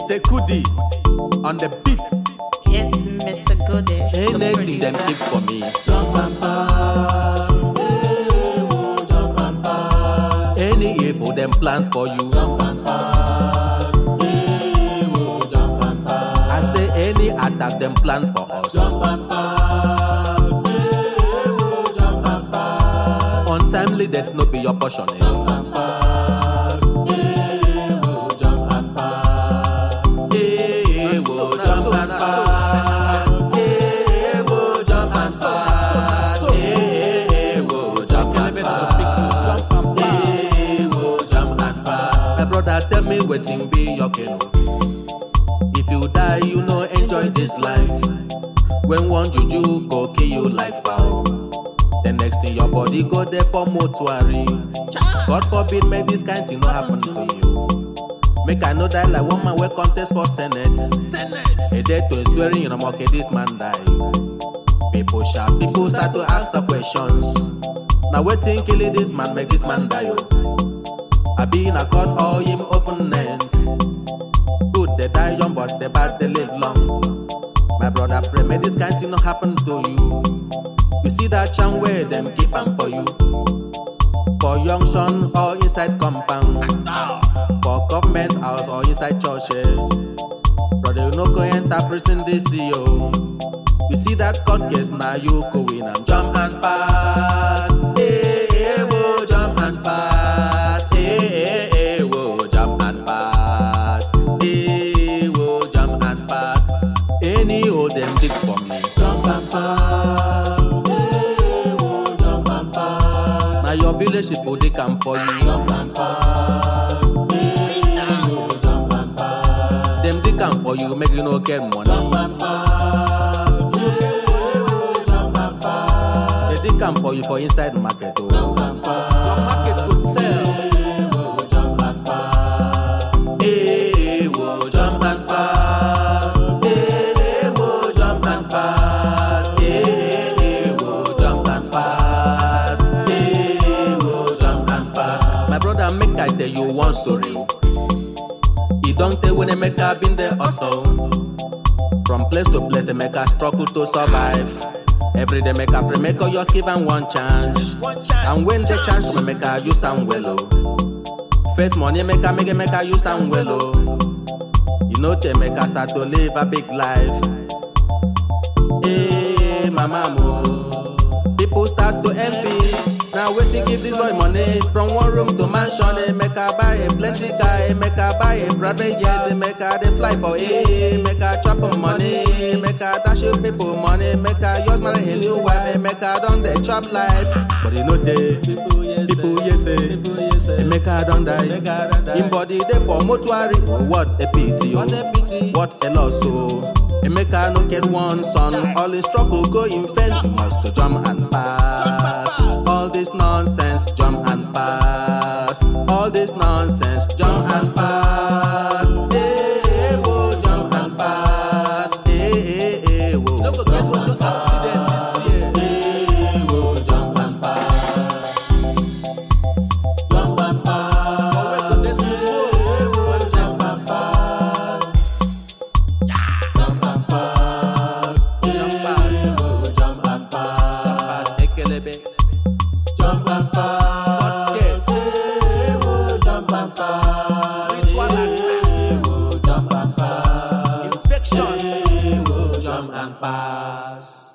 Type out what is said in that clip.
Mr. Kudi on the beat. It's Mr. Goody. Anything them keep for me. Jump and pass. Jump and pass. Any evil them plan for you. Jump and pass. Jump and pass. I say any attack them plan for us. Jump and pass. Jump and pass. Untimely death no be your portion. Jump and pass. Jump and pass. Jump and pass. Tell me wetin be your canoe. If you die, you know enjoy this life. When one juju go kill you like fowl, the next thing your body go there for mortuary. God forbid make this kind thing no happen to you. Make I no die like one man wey contest for Senate. A day to swearing in a market this man die. People sharp, people start to ask some questions. Now wetin kill this man make this man die? I be in a court all him openness. Good they die young but the bad they live long. My brother pray may this kind thing not happen to you. You see that charm where them keep am for you. For young son or inside compound. For government house or inside church. Brother you no go enter prison this year. You see that court case now you go in and jump and pass. Jump and pass. Them dig for me. Jump and pass. Jump and pass. Now your village people they come for you. Jump and pass. Jump and pass. Them they come for you, make you no get money. Jump and pass. Jump and pass. They come for you for inside the market. Oh. Jump and pass. Your market to sell. Jump and pass. Jump and pass. Make I tell you one story. You don't tell when a maker been there also. From place to place, a maker struggle to survive. Every day make a pray, make your given one chance. And when the chance come, make a use some well. First money make a use some well. You know they make a start to live a big life. Hey, mama, people start to envy. Now waiting give this boy money from one room to mansion. Make her buy a plenty guy, make her buy a private jet, make her they fly for make her chop money, make her dash you people money, make her use money a new wife, make her done the chop life. But you know they people yes say, make her don't die. In body they for mortuary. What a pity, what a loss to. Make her no get one son. All in struggle go in fence. You must to jump and pass. All this nonsense, jump and pass. All this nonsense, jump and pass. Hey, whoa, jump and pass. Hey, whoa. You don't go get no accident this year. Hey, whoa, jump and pass. Jump and pass. This is jump and pass. Jump and pass. Jump and pass. Ekelebe. Jump and pass. Yes. Jump and pass. Jump and pass. Inspection. Jump and pass.